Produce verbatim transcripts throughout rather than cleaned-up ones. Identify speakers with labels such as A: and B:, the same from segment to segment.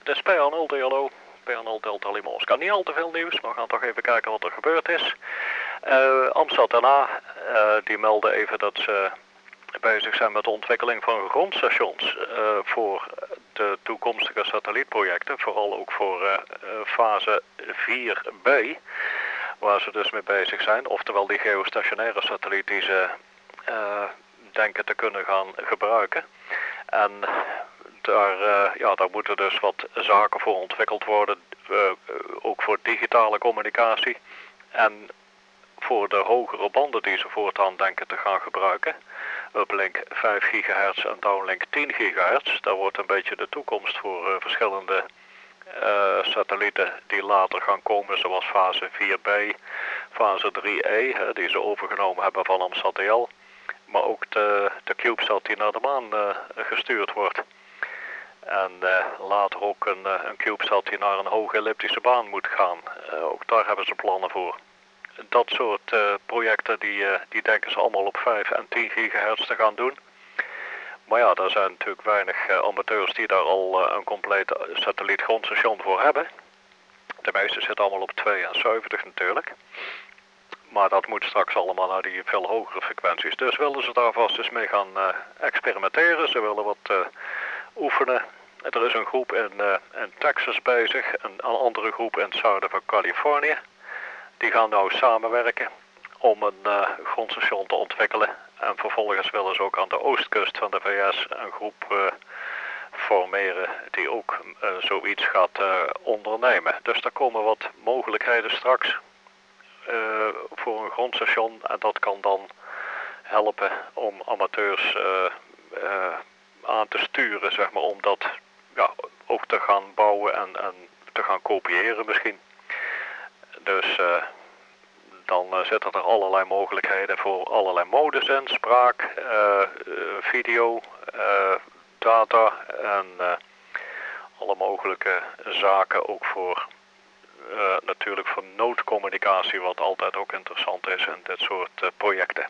A: Dit is P A nul D L O, P A nul Delta Lima Oscar. Niet al te veel nieuws, maar we gaan toch even kijken wat er gebeurd is. Uh, Amsterdam N A, uh, die melden even dat ze bezig zijn met de ontwikkeling van grondstations uh, voor de toekomstige satellietprojecten. Vooral ook voor uh, fase vier B, waar ze dus mee bezig zijn. Oftewel die geostationaire satelliet die ze uh, denken te kunnen gaan gebruiken. En daar, uh, ja, daar moeten dus wat zaken voor ontwikkeld worden, uh, ook voor digitale communicatie en voor de hogere banden die ze voortaan denken te gaan gebruiken. Uplink vijf gigahertz en downlink tien gigahertz. Daar wordt een beetje de toekomst voor uh, verschillende uh, satellieten die later gaan komen, zoals fase vier B, fase drie E, hè, die ze overgenomen hebben van Amsterdam, maar ook de, de CubeSat die naar de maan uh, gestuurd wordt. En uh, later ook een, uh, een CubeSat die naar een hoge elliptische baan moet gaan. Uh, ook daar hebben ze plannen voor. Dat soort uh, projecten die, uh, die denken ze allemaal op vijf en tien gigahertz te gaan doen. Maar ja, er zijn natuurlijk weinig uh, amateurs die daar al uh, een compleet satellietgrondstation voor hebben. De meeste zitten allemaal op tweeënzeventig natuurlijk. Maar dat moet straks allemaal naar die veel hogere frequenties. Dus willen ze daar vast eens mee gaan uh, experimenteren. Ze willen wat uh, oefenen. Er is een groep in, uh, in Texas bezig. En een andere groep in het zuiden van Californië. Die gaan nou samenwerken om een uh, grondstation te ontwikkelen. En vervolgens willen ze ook aan de oostkust van de V S een groep uh, formeren die ook uh, zoiets gaat uh, ondernemen. Dus er komen wat mogelijkheden straks uh, voor een grondstation. En dat kan dan helpen om amateurs uh, uh, aan te sturen, zeg maar, om dat ja, ook te gaan bouwen en, en te gaan kopiëren misschien. Dus uh, dan uh, zitten er allerlei mogelijkheden voor allerlei modes in, spraak, uh, video, uh, data en uh, alle mogelijke zaken ook voor uh, natuurlijk voor noodcommunicatie, wat altijd ook interessant is in dit soort uh, projecten.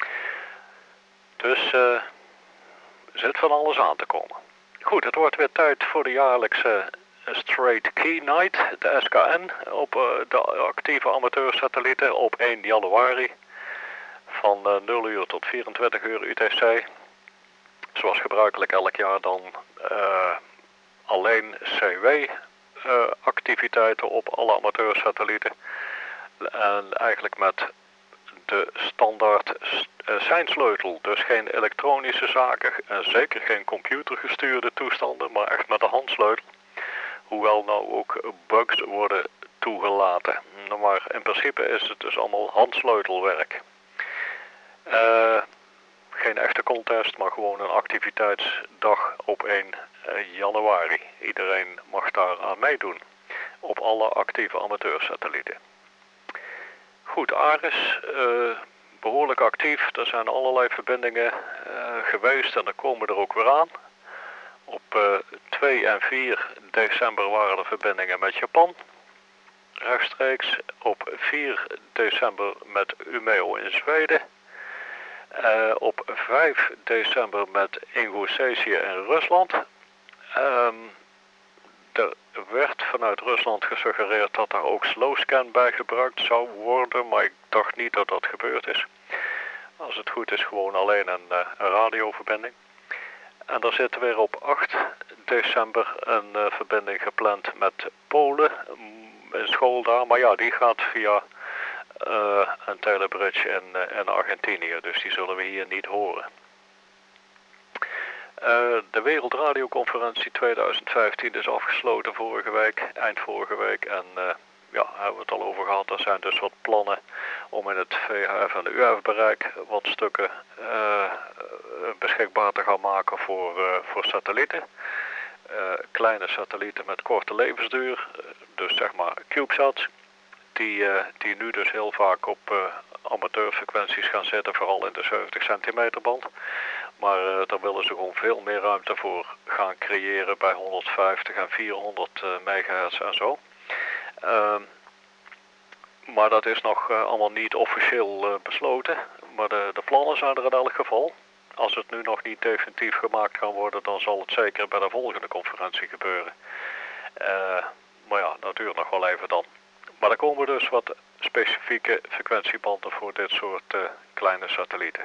A: Dus uh, zit van alles aan te komen. Goed, het wordt weer tijd voor de jaarlijkse Straight Key Night, de S K N, op uh, de actieve amateursatellieten op één januari van uh, nul uur tot vierentwintig uur U T C. Zoals gebruikelijk elk jaar dan uh, alleen C W uh, activiteiten op alle amateursatellieten. En eigenlijk met de standaard uh, seinsleutel, dus geen elektronische zaken en zeker geen computergestuurde toestanden, maar echt met de handsleutel. Hoewel nou ook bugs worden toegelaten. Maar in principe is het dus allemaal handsleutelwerk. Uh, geen echte contest, maar gewoon een activiteitsdag op één januari. Iedereen mag daar aan meedoen. Op alle actieve amateursatellieten. Goed, Ares, uh, behoorlijk actief. Er zijn allerlei verbindingen uh, geweest en er komen er ook weer aan. Op uh, twee en vier december waren er verbindingen met Japan, rechtstreeks. Op vier december met Umeå in Zweden. Uh, op vijf december met Ingushetia in Rusland. Um, er werd vanuit Rusland gesuggereerd dat daar ook slowscan bij gebruikt zou worden, maar ik dacht niet dat dat gebeurd is. Als het goed is, gewoon alleen een, uh, een radioverbinding. En daar zit weer op acht december een uh, verbinding gepland met Polen, een school daar. Maar ja, die gaat via uh, een telebridge in, uh, in Argentinië, dus die zullen we hier niet horen. Uh, de Wereldradioconferentie twintig vijftien is afgesloten vorige week, eind vorige week. En uh, ja, hebben we het al over gehad. Er zijn dus wat plannen om in het V H F en de U F bereik wat stukken uh, beschikbaar te gaan maken voor, uh, voor satellieten. Uh, kleine satellieten met korte levensduur, dus zeg maar CubeSats, die, uh, die nu dus heel vaak op uh, amateurfrequenties gaan zitten, vooral in de zeventig centimeter band. Maar uh, daar willen ze gewoon veel meer ruimte voor gaan creëren bij honderdvijftig en vierhonderd uh, megahertz en zo. Uh, maar dat is nog uh, allemaal niet officieel uh, besloten. Maar de, de plannen zijn er in elk geval. Als het nu nog niet definitief gemaakt kan worden, dan zal het zeker bij de volgende conferentie gebeuren. het duurt nog wel even dan. Maar er komen dus wat specifieke frequentiebanden voor dit soort uh, kleine satellieten.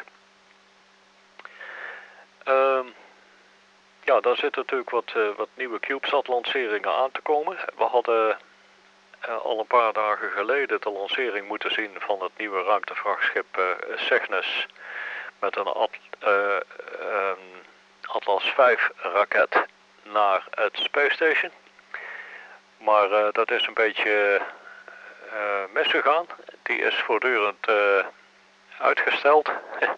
A: Uh, ja, daar zitten natuurlijk wat, uh, wat nieuwe CubeSat lanceringen aan te komen. We hadden uh, al een paar dagen geleden de lancering moeten zien van het nieuwe ruimtevrachtschip uh, Cygnus met een, At uh, um, Atlas vijf raket naar het Space Station. Maar uh, dat is een beetje uh, misgegaan. Die is voortdurend uh, uitgesteld.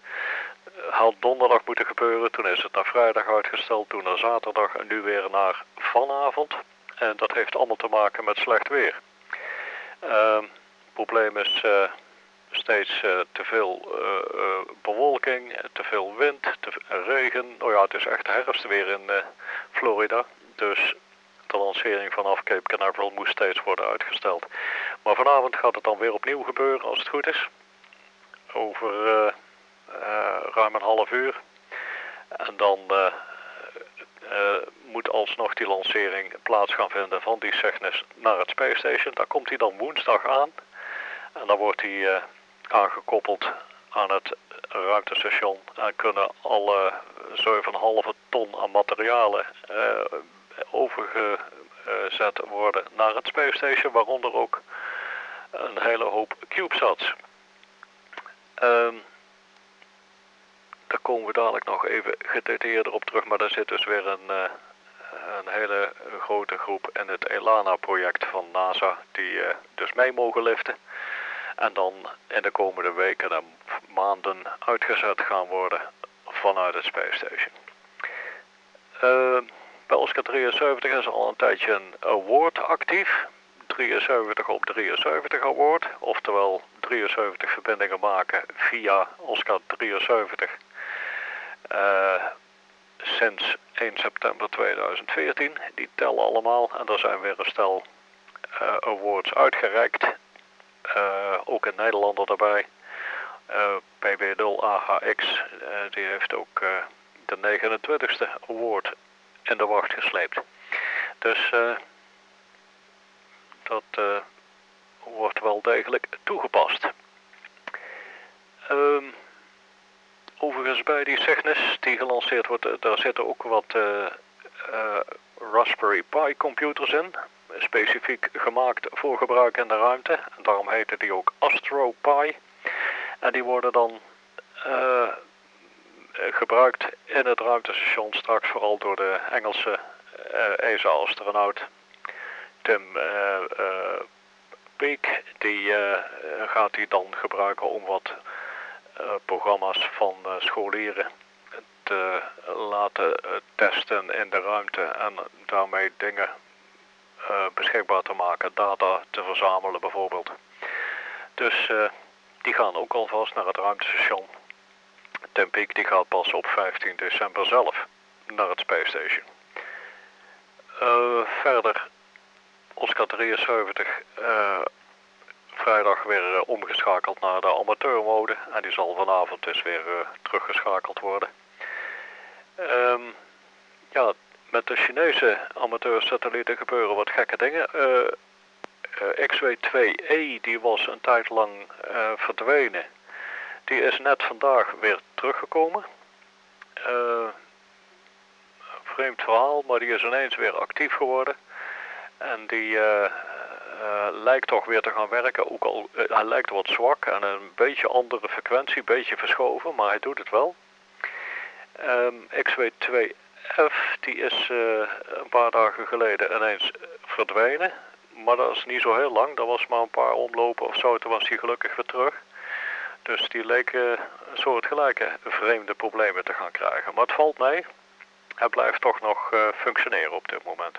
A: Had donderdag moeten gebeuren, toen is het naar vrijdag uitgesteld, toen naar zaterdag en nu weer naar vanavond. En dat heeft allemaal te maken met slecht weer. Uh, het probleem is uh, steeds uh, te veel uh, uh, bewolking, te veel wind, te veel regen. Nou ja, het is echt herfst weer in uh, Florida. Dus de lancering vanaf Cape Canaveral moest steeds worden uitgesteld. Maar vanavond gaat het dan weer opnieuw gebeuren als het goed is. Over uh, uh, ruim een half uur. En dan uh, uh, moet alsnog die lancering plaats gaan vinden van die Cygnus naar het Space Station. Daar komt hij dan woensdag aan. En dan wordt hij uh, aangekoppeld aan het ruimtestation. En kunnen alle zeven komma vijf ton aan materialen uh, overgezet worden naar het Space Station. Waaronder ook een hele hoop CubeSats. Um, daar komen we dadelijk nog even gedetailleerder op terug. Maar daar zit dus weer een, uh, een hele grote groep in het ELANA-project van NASA. Die uh, dus mee mogen liften. En dan in de komende weken en maanden uitgezet gaan worden vanuit het Space Station. Uh, bij Oscar drieënzeventig is al een tijdje een award actief. drieënzeventig op drieënzeventig award. Oftewel drieënzeventig verbindingen maken via Oscar drieënzeventig. Uh, sinds één september tweeduizend veertien. Die tellen allemaal. En er zijn weer een stel uh, awards uitgereikt. Uh, ook een Nederlander erbij. Uh, P B nul A H X. Uh, die heeft ook uh, de negenentwintigste award in de wacht gesleept. Dus uh, dat uh, wordt wel degelijk toegepast. Um, overigens bij die Cygnus die gelanceerd wordt, daar zitten ook wat uh, uh, Raspberry Pi computers in. Specifiek gemaakt voor gebruik in de ruimte. En daarom heten die ook Astro Pi. En die worden dan uh, gebruikt in het ruimtestation straks vooral door de Engelse uh, E S A-astronaut Tim uh, uh, Peake. Die uh, gaat die dan gebruiken om wat uh, programma's van uh, scholieren te laten uh, testen in de ruimte en daarmee dingen uh, beschikbaar te maken, data te verzamelen bijvoorbeeld. Dus uh, die gaan ook alvast naar het ruimtestation. Tim Peake die gaat pas op vijftien december zelf naar het Space Station. Uh, verder Oscar drieënzeventig uh, vrijdag weer uh, omgeschakeld naar de amateurmode. En die zal vanavond dus weer uh, teruggeschakeld worden. Um, ja, met de Chinese amateursatellieten gebeuren wat gekke dingen. Uh, uh, X W twee E die was een tijd lang uh, verdwenen. Die is net vandaag weer teruggekomen. Uh, vreemd verhaal, maar die is ineens weer actief geworden. En die uh, uh, lijkt toch weer te gaan werken. Ook al, uh, hij lijkt wat zwak en een beetje andere frequentie, een beetje verschoven, maar hij doet het wel. Um, X W twee F die is uh, een paar dagen geleden ineens verdwenen. Maar dat is niet zo heel lang, dat was maar een paar omlopen of zo, toen was hij gelukkig weer terug. Dus die leek uh, een soort gelijke vreemde problemen te gaan krijgen. Maar het valt mee, hij blijft toch nog uh, functioneren op dit moment.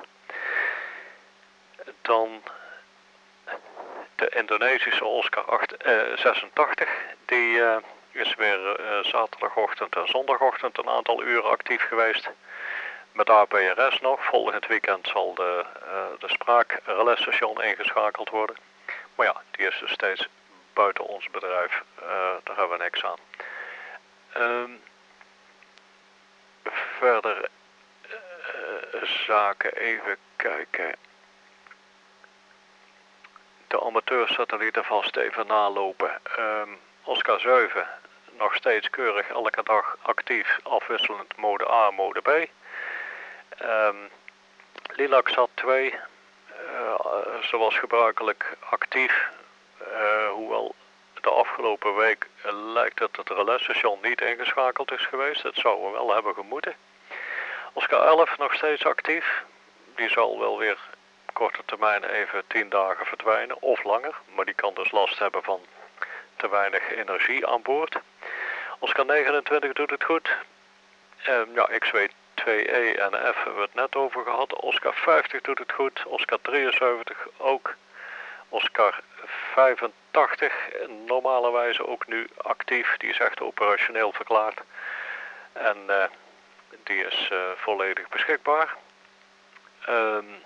A: Dan de Indonesische Oscar acht, uh, zesentachtig, die uh, is weer uh, zaterdagochtend en zondagochtend een aantal uren actief geweest. Met A P R S nog. Volgend weekend zal de, uh, de spraakrelaisstation ingeschakeld worden. Maar ja, die is dus steeds buiten ons bedrijf. Uh, daar hebben we niks aan. Um, verder uh, zaken even kijken. de amateursatellieten vast even nalopen. Um, Oscar zeven nog steeds keurig elke dag actief, afwisselend mode A en mode B. Um, Lilacsat twee, uh, zoals gebruikelijk actief, uh, hoewel de afgelopen week uh, lijkt het dat het relais-station niet ingeschakeld is geweest. Het zou we wel hebben gemoeten. Oscar elf nog steeds actief. Die zal wel weer korte termijn even tien dagen verdwijnen of langer. Maar die kan dus last hebben van te weinig energie aan boord. Oscar negenentwintig doet het goed. Um, ja, X W twee E en F hebben we het net over gehad. Oscar vijftig doet het goed. Oscar drieënzeventig ook. Oscar vijfentachtig normalerwijze ook nu actief. Die is echt operationeel verklaard. En uh, die is uh, volledig beschikbaar. Um,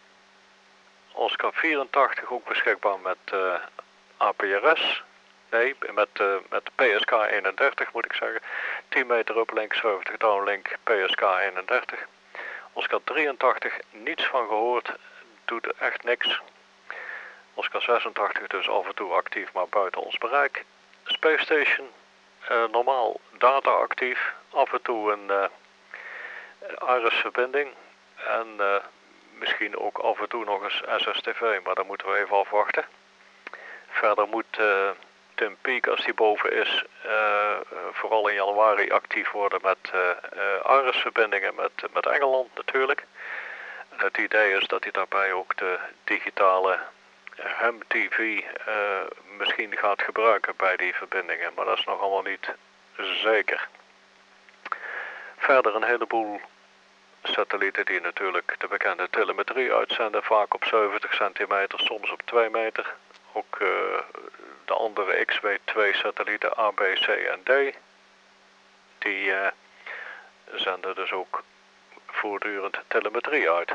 A: Oscar vierentachtig ook beschikbaar met uh, A P R S. Nee, met, uh, met P S K eenendertig moet ik zeggen. tien meter uplink, zeventig downlink, P S K eenendertig. Oscar drieëntachtig, niets van gehoord, doet echt niks. Oscar zesentachtig dus af en toe actief, maar buiten ons bereik. Space Station, uh, normaal data actief, af en toe een uh, Iris verbinding. En uh, misschien ook af en toe nog eens S S T V, maar daar moeten we even afwachten. Verder moet uh, Tim Peake, als die boven is, uh, vooral in januari actief worden met uh, uh, Iris verbindingen met, met Engeland natuurlijk. En het idee is dat hij daarbij ook de digitale H E M T V uh, misschien gaat gebruiken bij die verbindingen, maar dat is nog allemaal niet zeker. Verder een heleboel satellieten die natuurlijk de bekende telemetrie uitzenden, vaak op zeventig centimeter, soms op twee meter. Ook uh, de andere X W twee satellieten A, B, C en D, die uh, zenden dus ook voortdurend telemetrie uit.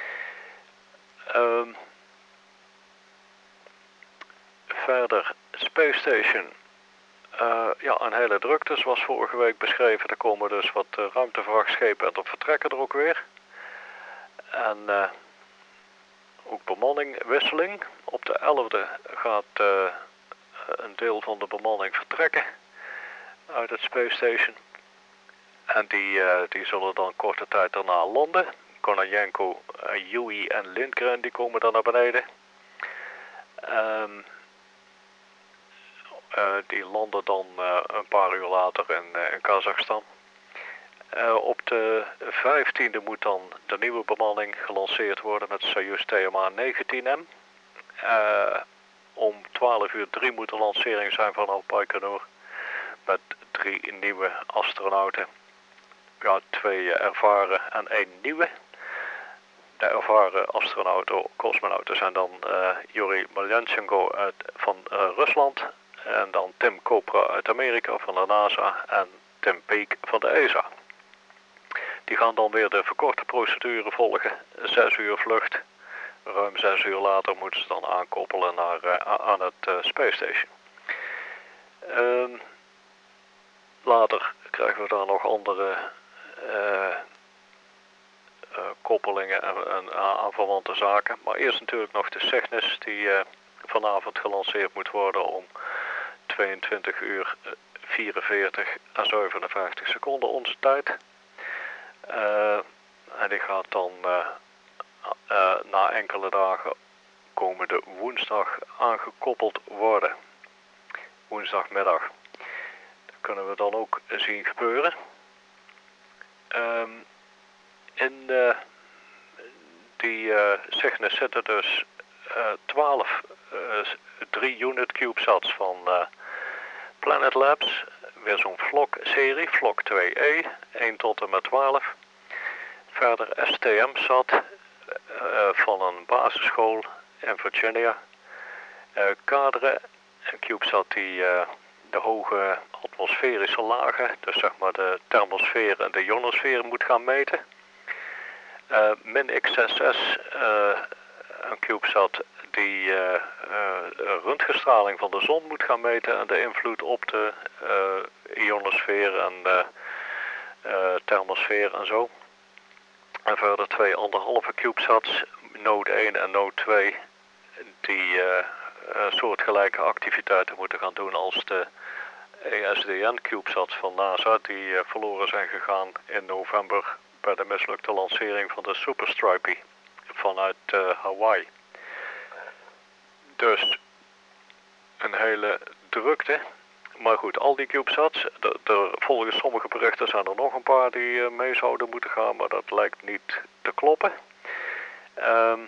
A: Um, verder, Space Station. Uh, ja, een hele drukte, zoals vorige week beschreven. Er komen dus wat uh, ruimtevrachtschepen en dat vertrekken er ook weer. En uh, ook bemanningwisseling. Op de elfde gaat uh, een deel van de bemanning vertrekken uit het Space Station. En die, uh, die zullen dan korte tijd daarna landen. Konajenko, uh, Yui en Lindgren die komen dan naar beneden. Um, uh, die landen dan uh, een paar uur later in, uh, in Kazachstan. Uh, op de vijftiende moet dan de nieuwe bemanning gelanceerd worden met Soyuz T M A negentien M. Uh, om twaalf uur drie moet de lancering zijn vanaf Baikonur met drie nieuwe astronauten. Ja, twee uh, ervaren en één nieuwe. De ervaren astronauten, cosmonauten zijn dan uh, Yuri Melyanchenko uit, van uh, Rusland. En dan Tim Kopra uit Amerika van de NASA en Tim Peake van de E S A. Die gaan dan weer de verkorte procedure volgen. Zes uur vlucht. Ruim zes uur later moeten ze dan aankoppelen naar, uh, aan het uh, Space Station. Uh, later krijgen we daar nog andere uh, uh, koppelingen en, en aanverwante zaken. Maar eerst natuurlijk nog de Cygnus die uh, vanavond gelanceerd moet worden om tweeëntwintig uur vierenveertig en zevenenvijftig seconden onze tijd. Uh, en die gaat dan uh, uh, na enkele dagen komende woensdag aangekoppeld worden. Woensdagmiddag. Dat kunnen we dan ook zien gebeuren. Um, in uh, die uh, Cygnus zitten dus twaalf uh, drie unit CubeSats van uh, Planet Labs. Weer zo'n Flock-serie, Flock twee E, één tot en met twaalf. Verder S T M-sat uh, van een basisschool in Virginia. Uh, kaderen, een CubeSat die uh, de hoge atmosferische lagen, dus zeg maar de thermosfeer en de ionosfeer moet gaan meten. Uh, Min X zesenzestig, uh, een CubeSat die uh, uh, röntgenstraling van de zon moet gaan meten en de invloed op de uh, ionosfeer en de uh, thermosfeer en zo. En verder twee anderhalve CubeSats, Node één en Node twee, die uh, uh, soortgelijke activiteiten moeten gaan doen als de E S D N-CubeSats van NASA, die uh, verloren zijn gegaan in november bij de mislukte lancering van de Super Stripey vanuit uh, Hawaii. Dus een hele drukte. Maar goed, al die CubeSats, de, de, volgens sommige berichten zijn er nog een paar die uh, mee zouden moeten gaan, maar dat lijkt niet te kloppen. Um,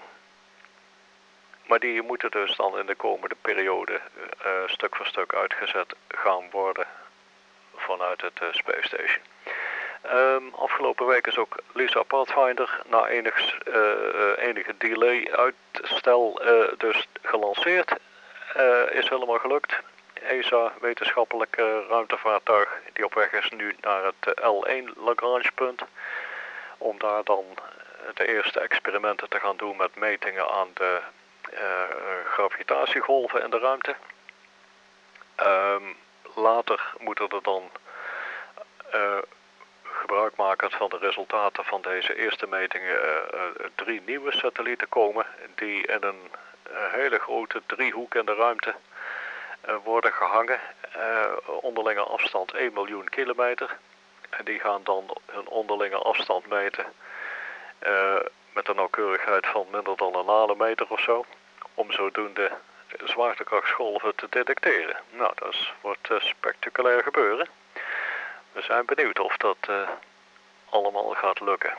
A: maar die moeten dus dan in de komende periode uh, stuk voor stuk uitgezet gaan worden vanuit het uh, Space Station. Um, afgelopen week is ook LISA Pathfinder na enig, uh, enige delay uitstel uh, dus gelanceerd. Uh, is helemaal gelukt. E S A, wetenschappelijk uh, ruimtevaartuig, die op weg is nu naar het uh, L één Lagrangepunt. Om daar dan de eerste experimenten te gaan doen met metingen aan de uh, gravitatiegolven in de ruimte. Um, later moeten er dan uh, gebruikmakend van de resultaten van deze eerste metingen uh, uh, drie nieuwe satellieten komen die in een uh, hele grote driehoek in de ruimte uh, worden gehangen. Uh, onderlinge afstand één miljoen kilometer. En die gaan dan hun onderlinge afstand meten uh, met een nauwkeurigheid van minder dan een nanometer of zo. Om zodoende zwaartekrachtsgolven te detecteren. Nou, dat is, wordt uh, spectaculair gebeuren. We zijn benieuwd of dat uh, allemaal gaat lukken.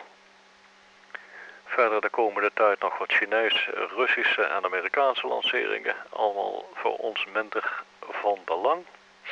A: Verder de komende tijd nog wat Chinese, Russische en Amerikaanse lanceringen. Allemaal voor ons minder van belang.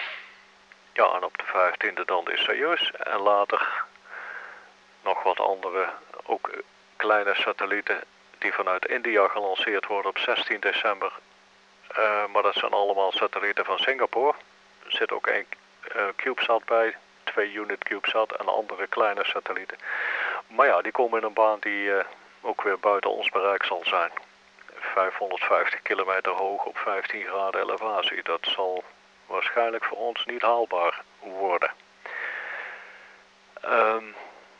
A: Ja, en op de vijftiende dan de Soyuz. En later nog wat andere, ook kleine satellieten die vanuit India gelanceerd worden op zestien december. Uh, maar dat zijn allemaal satellieten van Singapore. Er zit ook één uh, CubeSat bij. Twee unit CubeSat en andere kleine satellieten. Maar ja, die komen in een baan die uh, ook weer buiten ons bereik zal zijn. vijfhonderdvijftig kilometer hoog op vijftien graden elevatie. Dat zal waarschijnlijk voor ons niet haalbaar worden. Um,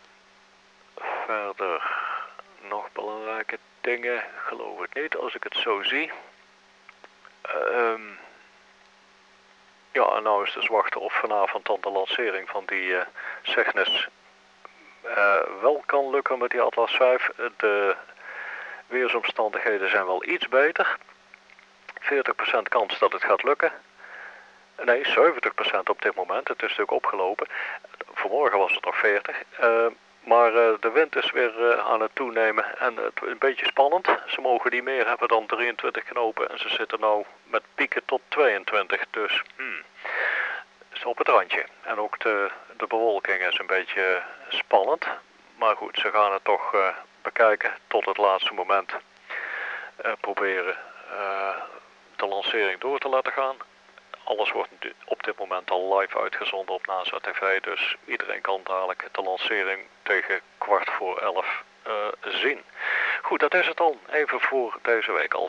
A: verder nog belangrijke dingen, geloof ik niet als ik het zo zie. Um, Ja, en nou is dus wachten of vanavond dan de lancering van die uh, Cygnus uh, wel kan lukken met die Atlas vijf. De weersomstandigheden zijn wel iets beter. veertig procent kans dat het gaat lukken. Nee, zeventig procent op dit moment. Het is natuurlijk opgelopen. Vanmorgen was het nog veertig. Uh, maar uh, de wind is weer uh, aan het toenemen en het een beetje spannend. Ze mogen niet meer hebben dan drieëntwintig knopen en ze zitten nou met pieken tot tweeëntwintig. Dus hmm, is op het randje. En ook de, de bewolking is een beetje spannend. Maar goed, ze gaan het toch uh, bekijken tot het laatste moment. Uh, proberen uh, de lancering door te laten gaan. Alles wordt op dit moment al live uitgezonden op NASA T V, dus iedereen kan dadelijk de lancering tegen kwart voor elf uh, zien. Goed, dat is het dan even voor deze week al.